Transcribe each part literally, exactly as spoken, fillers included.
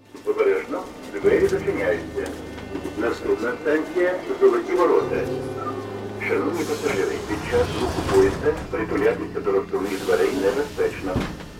Обережно, двері зачиняються. Наступна станція – Золоті ворота. Шановні пасажири, під час руху поїзда притулятися до розсувних дверей небезпечно.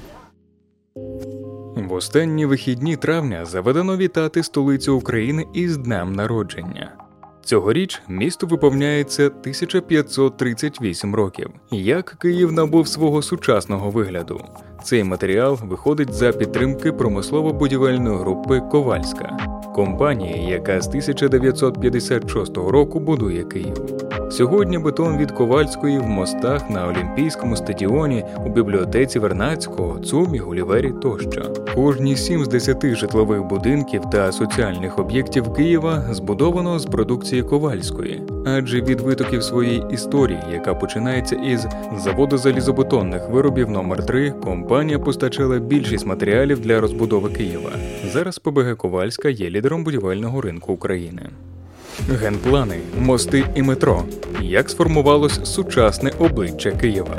В останні вихідні травня заведено вітати столицю України із днем народження. Цьогоріч місту виповняється тисяча п'ятсот тридцять вісім років. Як Київ набув свого сучасного вигляду? Цей матеріал виходить за підтримки промислово-будівельної групи «Ковальська», компанії, яка з тисяча дев'ятсот п'ятдесят шостого року будує Київ. Сьогодні бетон від Ковальської в мостах, на Олімпійському стадіоні, у бібліотеці Вернадського, ЦУМі, Гулівері тощо. Кожні сім з десяти житлових будинків та соціальних об'єктів Києва збудовано з продукції Ковальської. Адже від витоків своєї історії, яка починається із заводу залізобетонних виробів номер три, компанія постачала більшість матеріалів для розбудови Києва. Зараз ПБГ «Ковальська» є лідером будівельного ринку України. Генплани, мости і метро. Як сформувалось сучасне обличчя Києва?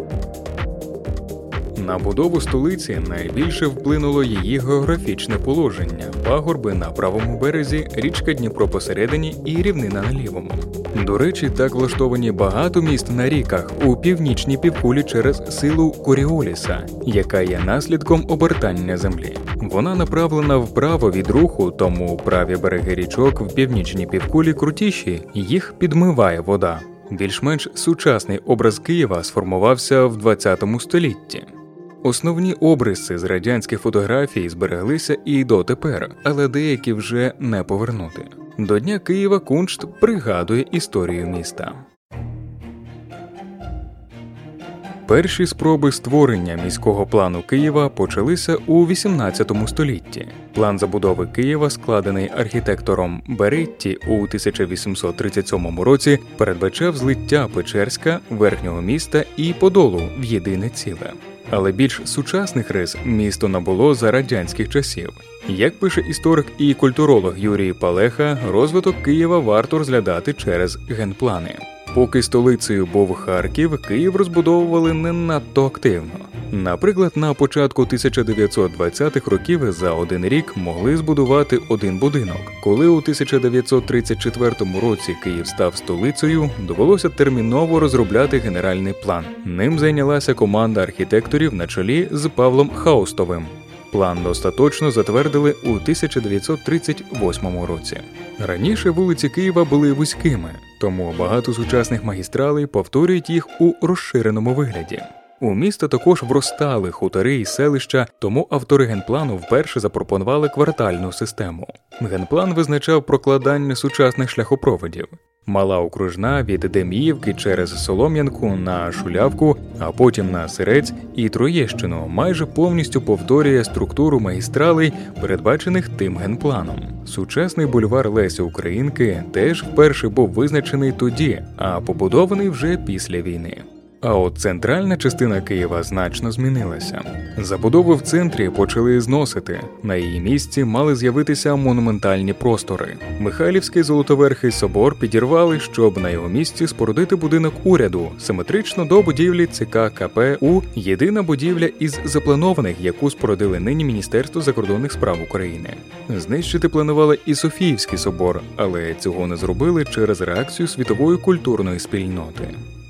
На будову столиці найбільше вплинуло її географічне положення – пагорби на правому березі, річка Дніпро посередині і рівнина на лівому. До речі, так влаштовані багато міст на ріках у північній півкулі через силу Коріоліса, яка є наслідком обертання Землі. Вона направлена вправо від руху, тому праві береги річок в північній півкулі крутіші, їх підмиває вода. Більш-менш сучасний образ Києва сформувався в двадцятому столітті. Основні обриси з радянських фотографій збереглися і дотепер, але деякі вже не повернути. До Дня Києва Куншт пригадує історію міста. Перші спроби створення міського плану Києва почалися у вісімнадцятому столітті. План забудови Києва, складений архітектором Беретті у тисяча вісімсот тридцять сьомому році, передбачав злиття Печерська, Верхнього міста і Подолу в єдине ціле. Але більш сучасних рис місто набуло за радянських часів. Як пише історик і культуролог Юрій Палеха, розвиток Києва варто розглядати через генплани. Поки столицею був Харків, Київ розбудовували не надто активно. Наприклад, на початку тисяча дев'ятсот двадцятих років за один рік могли збудувати один будинок. Коли у тисяча дев'ятсот тридцять четвертому році Київ став столицею, довелося терміново розробляти генеральний план. Ним зайнялася команда архітекторів на чолі з Павлом Хаустовим. План остаточно затвердили у тисяча дев'ятсот тридцять восьмому році. Раніше вулиці Києва були вузькими, тому багато сучасних магістралей повторюють їх у розширеному вигляді. У місто також вростали хутори і селища, тому автори генплану вперше запропонували квартальну систему. Генплан визначав прокладання сучасних шляхопроводів. Мала окружна від Деміївки через Солом'янку на Шулявку, а потім на Сирець і Троєщину майже повністю повторює структуру магістралей, передбачених тим генпланом. Сучасний бульвар Лесі Українки теж вперше був визначений тоді, а побудований вже після війни. А от центральна частина Києва значно змінилася. Забудову в центрі почали зносити. На її місці мали з'явитися монументальні простори. Михайлівський Золотоверхий собор підірвали, щоб на його місці спорудити будинок уряду, симетрично до будівлі ЦК КП У, єдина будівля із запланованих, яку спорудили нині Міністерство закордонних справ України. Знищити планували і Софіївський собор, але цього не зробили через реакцію світової культурної спільноти.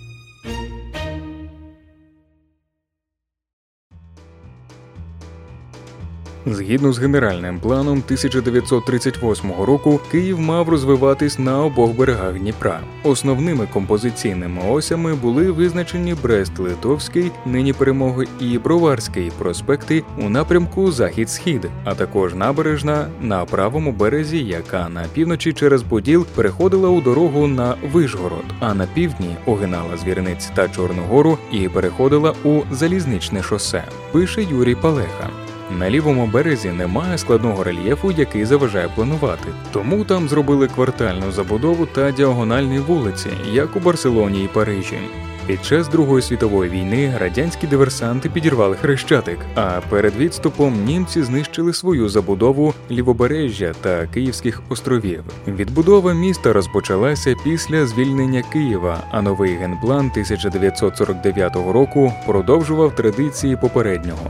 Згідно з генеральним планом тисяча дев'ятсот тридцять восьмого року, Київ мав розвиватись на обох берегах Дніпра. Основними композиційними осями були визначені Брест-Литовський, нині Перемоги, і Броварський проспекти у напрямку Захід-Схід, а також набережна на правому березі, яка на півночі через Поділ переходила у дорогу на Вишгород, а на півдні огинала Звірниць та Чорну Гору і переходила у Залізничне шосе, пише Юрій Палеха. На лівому березі немає складного рельєфу, який заважає планувати. Тому там зробили квартальну забудову та діагональні вулиці, як у Барселоні і Парижі. Під час Другої світової війни радянські диверсанти підірвали Хрещатик, а перед відступом німці знищили свою забудову Лівобережжя та Київських островів. Відбудова міста розпочалася після звільнення Києва, а новий генплан тисяча дев'ятсот сорок дев'ятого року продовжував традиції попереднього.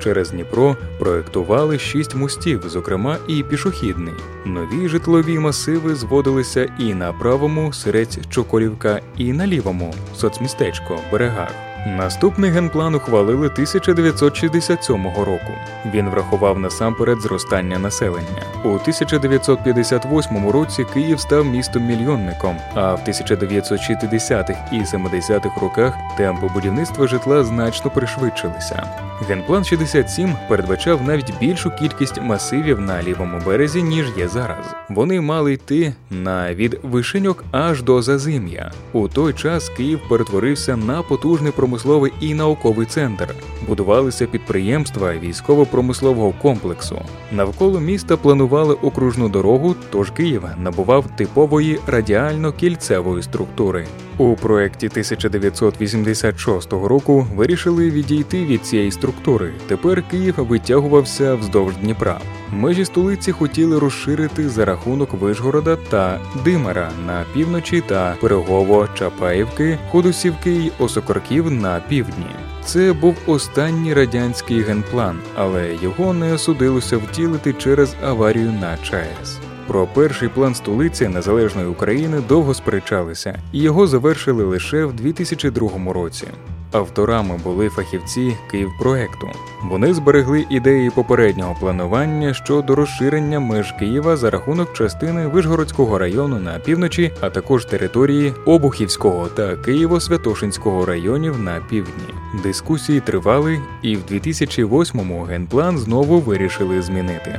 через Дніпро проєктували шість мостів, зокрема і пішохідний. Нові житлові масиви зводилися і на правому Сирець-Чоколівка, і на лівому соцмістечко Берегах. Наступний генплан ухвалили тисяча дев'ятсот шістдесят сьомого року. Він врахував насамперед зростання населення. У тисяча дев'ятсот п'ятдесят восьмому році Київ став містом-мільйонником, а в тисяча дев'ятсот шістдесятих і семидесятих роках темпи будівництва житла значно пришвидшилися. Генплан шістдесят сім передбачав навіть більшу кількість масивів на лівому березі, ніж є зараз. Вони мали йти на від Вишеньок аж до Зазим'я. У той час Київ перетворився на потужний промисловий і науковий центр. Будувалися підприємства військово-промислового комплексу. Навколо міста планували окружну дорогу, тож Київ набував типової радіально-кільцевої структури. У проєкті тисяча дев'ятсот вісімдесят шостого року вирішили відійти від цієї структури. Тепер Київ витягувався вздовж Дніпра. Межі столиці хотіли розширити за рахунок Вишгорода та Димара на півночі та Пирогово-Чапаївки, Ходосівки й Осокорків на півдні. Це був останній радянський генплан, але його не судилося втілити через аварію на ЧАЕС. Про перший план столиці незалежної України довго сперечалися, і його завершили лише в дві тисячі другому році. Авторами були фахівці Київпроекту. Вони зберегли ідеї попереднього планування щодо розширення меж Києва за рахунок частини Вишгородського району на півночі, а також території Обухівського та Києво-Святошинського районів на півдні. Дискусії тривали, і в дві тисячі восьмому генплан знову вирішили змінити.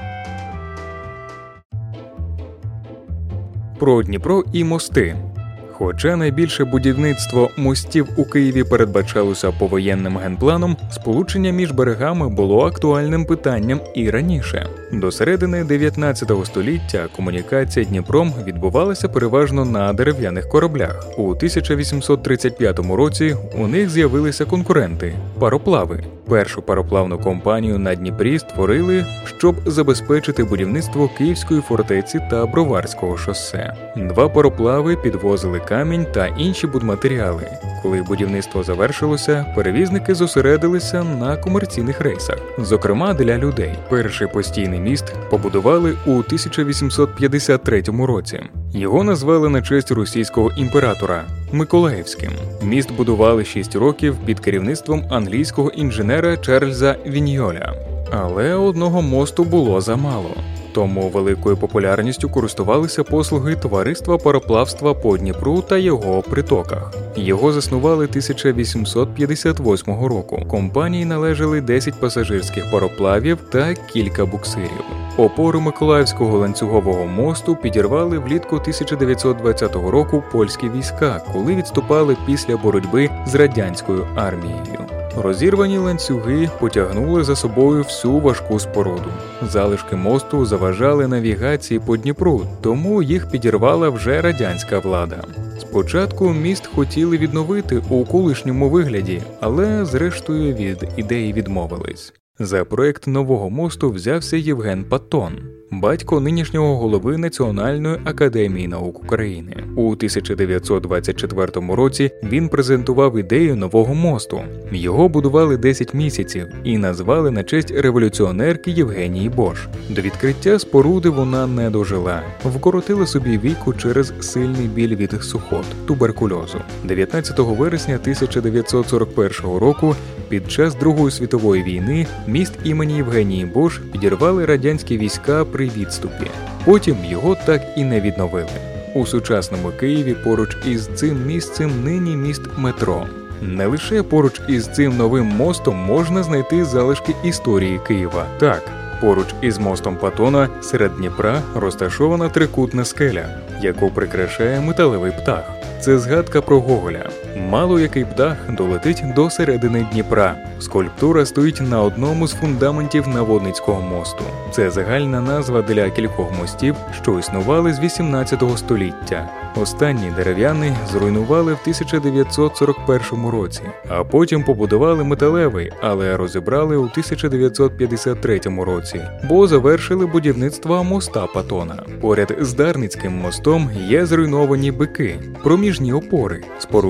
Про Дніпро і мости. Хоча найбільше будівництво мостів у Києві передбачалося повоєнним генпланом, сполучення між берегами було актуальним питанням і раніше. До середини дев'ятнадцятого століття комунікація Дніпром відбувалася переважно на дерев'яних кораблях. У тисяча вісімсот тридцять п'ятому році у них з'явилися конкуренти – пароплави. Першу пароплавну компанію на Дніпрі створили, щоб забезпечити будівництво Київської фортеці та Броварського шосе. Два пароплави підвозили камінь та інші будматеріали. Коли будівництво завершилося, перевізники зосередилися на комерційних рейсах, зокрема для людей. Перший постійний міст побудували у тисяча вісімсот п'ятдесят третьому році. Його назвали на честь російського імператора – Миколаївським. Міст будували шість років під керівництвом англійського інженера Чарльза Віньйоля. Але одного мосту було замало. Тому великою популярністю користувалися послуги Товариства пароплавства по Дніпру та його притоках. Його заснували тисяча вісімсот п'ятдесят восьмого року. Компанії належали десять пасажирських пароплавів та кілька буксирів. Опору Миколаївського ланцюгового мосту підірвали влітку тисяча дев'ятсот двадцятого року польські війська, коли відступали після боротьби з радянською армією. Розірвані ланцюги потягнули за собою всю важку споруду. Залишки мосту заважали навігації по Дніпру, тому їх підірвала вже радянська влада. Спочатку міст хотіли відновити у колишньому вигляді, але зрештою від ідеї відмовились. За проєкт нового мосту взявся Євген Патон, батько нинішнього голови Національної академії наук України. У тисяча дев'ятсот двадцять четвертому році він презентував ідею нового мосту. Його будували десять місяців і назвали на честь революціонерки Євгенії Бош. До відкриття споруди вона не дожила. Вкоротила собі віку через сильний біль від сухот, туберкульозу. дев'ятнадцятого вересня тисяча дев'ятсот сорок першого року під час Другої світової війни міст імені Євгенії Бош підірвали радянські війська при відступі. Потім його так і не відновили. У сучасному Києві поруч із цим місцем нині міст метро. Не лише поруч із цим новим мостом можна знайти залишки історії Києва. Так, поруч із мостом Патона серед Дніпра розташована трикутна скеля, яку прикрашає металевий птах. Це згадка про Гоголя. Мало який птах долетить до середини Дніпра. Скульптура стоїть на одному з фундаментів Наводницького мосту. Це загальна назва для кількох мостів, що існували з вісімнадцятого століття. Останній дерев'яний зруйнували в тисяча дев'ятсот сорок першому році, а потім побудували металевий, але розібрали у тисяча дев'ятсот п'ятдесят третьому році, бо завершили будівництво моста Патона. Поряд з Дарницьким мостом є зруйновані бики, проміжні опори, споруджені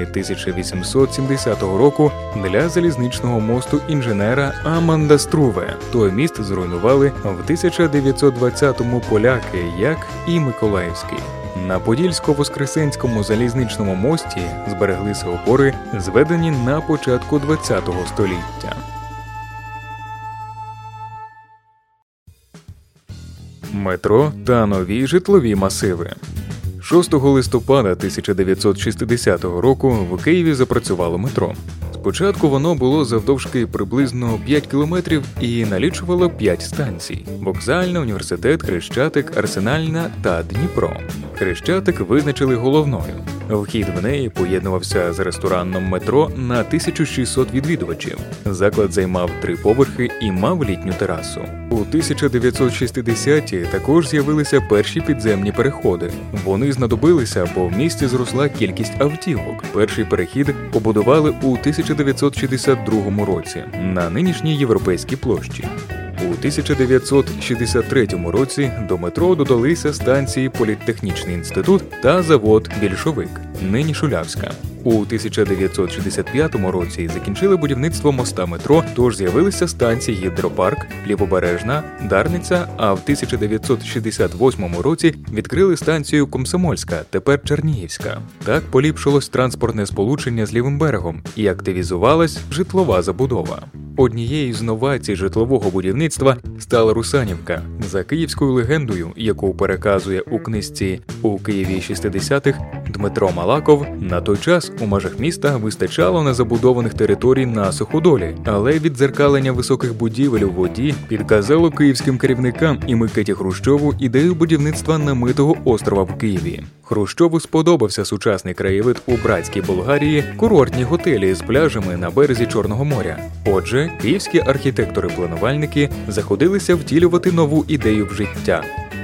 тисяча вісімсот сімдесятого року для залізничного мосту інженера Аманда Струве. Той міст зруйнували в тисяча дев'ятсот двадцятому поляки, як і Миколаївський. На Подільсько-Воскресенському залізничному мості збереглися опори, зведені на початку ХХ століття. Метро та нові житлові масиви. шостого листопада тисяча дев'ятсот шістдесятого року в Києві запрацювало метро. Спочатку воно було завдовжки приблизно п'ять кілометрів і налічувало п'ять станцій – Вокзальна, Університет, Хрещатик, Арсенальна та Дніпро. Хрещатик визначили головною. Вхід в неї поєднувався з ресторанном метро на тисячу шістсот відвідувачів. Заклад займав три поверхи і мав літню терасу. У тисяча дев'ятсот шістдесяті також з'явилися перші підземні переходи. Вони знадобилися, бо в місті зросла кількість автівок. Перший перехід побудували у тисяча дев'ятсот шістдесят другому році на нинішній Європейській площі. У тисяча дев'ятсот шістдесят третьому році до метро додалися станції Політехнічний інститут та завод «Більшовик», нині Шулявська. У тисяча дев'ятсот шістдесят п'ятому році закінчили будівництво моста метро, тож з'явилися станції Гідропарк, Лівобережна, Дарниця, а в тисяча дев'ятсот шістдесят восьмому році відкрили станцію Комсомольська, тепер Чернігівська. Так поліпшилось транспортне сполучення з лівим берегом і активізувалась житлова забудова. Однією з новацій житлового будівництва стала Русанівка. За київською легендою, яку переказує у книжці «У Києві шістдесятих» Дмитро Малаков, на той час у межах міста вистачало незабудованих територій на суходолі, але віддзеркалення високих будівель у воді підказало київським керівникам і Микиті Хрущову ідею будівництва намитого острова в Києві. Хрущову сподобався сучасний краєвид у братській Болгарії, курортні готелі з пляжами на березі Чорного моря. Отже, київські архітектори-планувальники заходилися втілювати нову ідею в життя.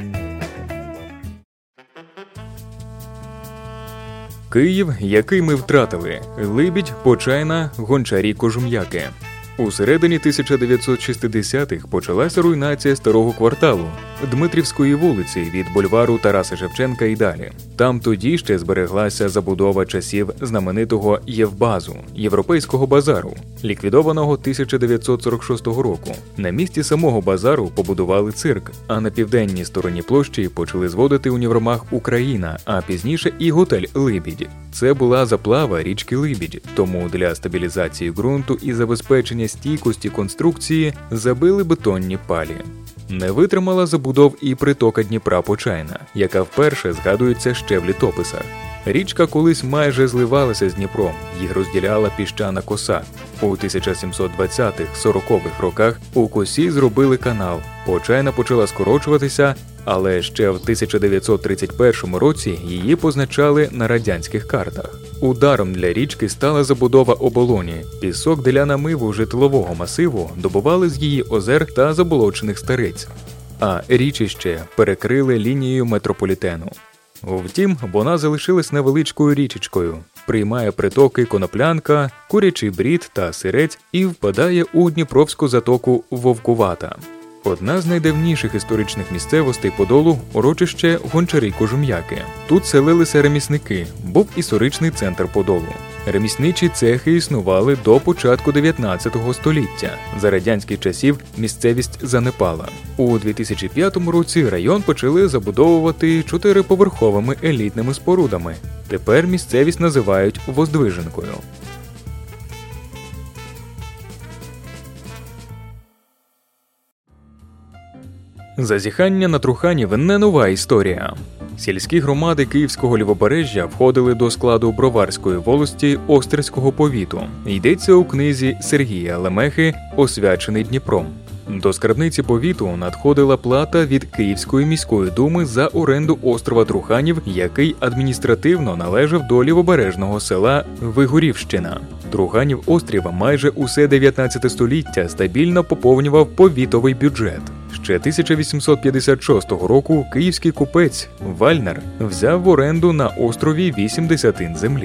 Київ, який ми втратили. Либідь, Почайна, Гончарі, Кожум'яки. У середині тисяча дев'ятсот шістдесятих почалася руйнація старого кварталу Дмитрівської вулиці від бульвару Тараса Шевченка і далі. Там тоді ще збереглася забудова часів знаменитого Євбазу, Європейського базару, ліквідованого тисяча дев'ятсот сорок шостого року. На місці самого базару побудували цирк, а на південній стороні площі почали зводити універмаг «Україна», а пізніше і готель «Либідь». Це була заплава річки Либідь, тому для стабілізації ґрунту і забезпечення стійкості конструкції забили бетонні палі. Не витримала забудов і притока Дніпра Почайна, яка вперше згадується ще в літописах. Річка колись майже зливалася з Дніпром, їх розділяла піщана коса. У тисяча сімсот двадцятих-сорокових роках у косі зробили канал. Почайна почала скорочуватися, але ще в тисяча дев'ятсот тридцять першому році її позначали на радянських картах. Ударом для річки стала забудова оболоні. Пісок для намиву житлового масиву добували з її озер та заболочених стариць. А річище перекрили лінією метрополітену. Втім, вона залишилась невеличкою річечкою, приймає притоки Коноплянка, Курячий Брід та Сирець і впадає у Дніпровську затоку Вовкувата. Одна з найдавніших історичних місцевостей Подолу – урочище Гончари-Кожум'яки. Тут селилися ремісники, був історичний центр Подолу. Ремісничі цехи існували до початку дев'ятнадцятого століття. За радянських часів місцевість занепала. У дві тисячі п'ятому році район почали забудовувати чотириповерховими елітними спорудами. Тепер місцевість називають Воздвиженкою. Зазіхання на Труханів – не нова історія. Сільські громади Київського лівобережжя входили до складу Броварської волості Острського повіту. Йдеться у книзі Сергія Лемехи «Освячений Дніпром». До скарбниці повіту надходила плата від Київської міської думи за оренду острова Труханів, який адміністративно належав до лівобережного села Вигурівщина. Труханів острів майже усе дев'ятнадцяте століття стабільно поповнював повітовий бюджет. Ще тисяча вісімсот п'ятдесят шостого року київський купець Вальнер взяв в оренду на острові вісім десятин землі.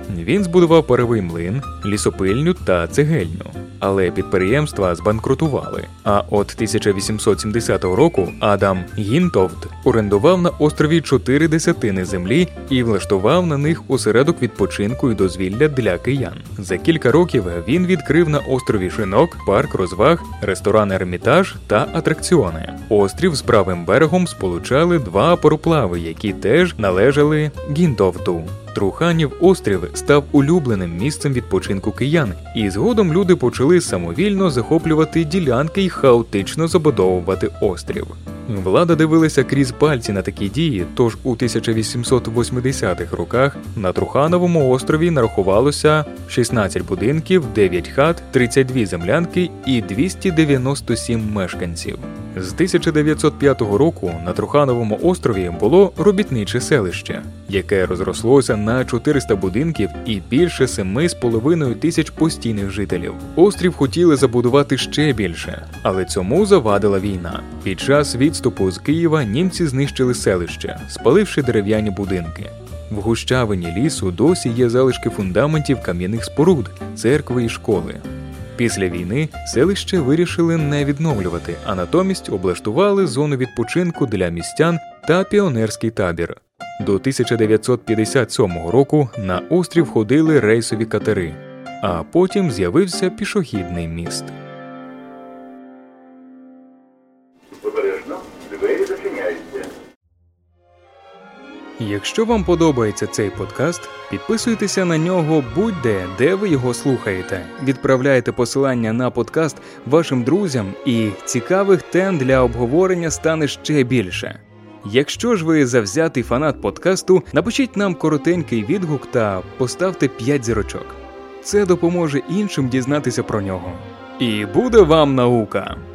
Він збудував паровий млин, лісопильню та цегельню. Але підприємства збанкрутували. А от тисяча вісімсот сімдесятого року Адам Гінтовд орендував на острові чотири десятини землі і влаштував на них осередок відпочинку і дозвілля для киян. За кілька років він відкрив на острові шинок, парк розваг, ресторан Ермітаж та атракціони. Острів з правим берегом сполучали два пароплави, які теж належали Гінтовду. Труханів острів став улюбленим місцем відпочинку киян, і згодом люди почали самовільно захоплювати ділянки й хаотично забудовувати острів. Влада дивилася крізь пальці на такі дії, тож у тисяча вісімсот восьмидесятих роках на Трухановому острові нарахувалося шістнадцять будинків, дев'ять хат, тридцять дві землянки і двісті дев'яносто сім мешканців. З тисяча дев'ятсот п'ятого року на Трухановому острові було робітниче селище, яке розрослося на чотириста будинків і більше семи з половиною тисяч постійних жителів. Острів хотіли забудувати ще більше, але цьому завадила війна. Під час відступу з Києва німці знищили селище, спаливши дерев'яні будинки. В гущавині лісу досі є залишки фундаментів кам'яних споруд, церкви і школи. Після війни селище вирішили не відновлювати, а натомість облаштували зону відпочинку для містян та піонерський табір. До тисяча дев'ятсот п'ятдесят сьомого року на острів ходили рейсові катери, а потім з'явився пішохідний міст. Обережно, двері зачиняються. Якщо вам подобається цей подкаст, підписуйтеся на нього будь-де, де ви його слухаєте. Відправляйте посилання на подкаст вашим друзям, і цікавих тем для обговорення стане ще більше. Якщо ж ви завзятий фанат подкасту, напишіть нам коротенький відгук та поставте п'ять зірочок. Це допоможе іншим дізнатися про нього. І буде вам наука!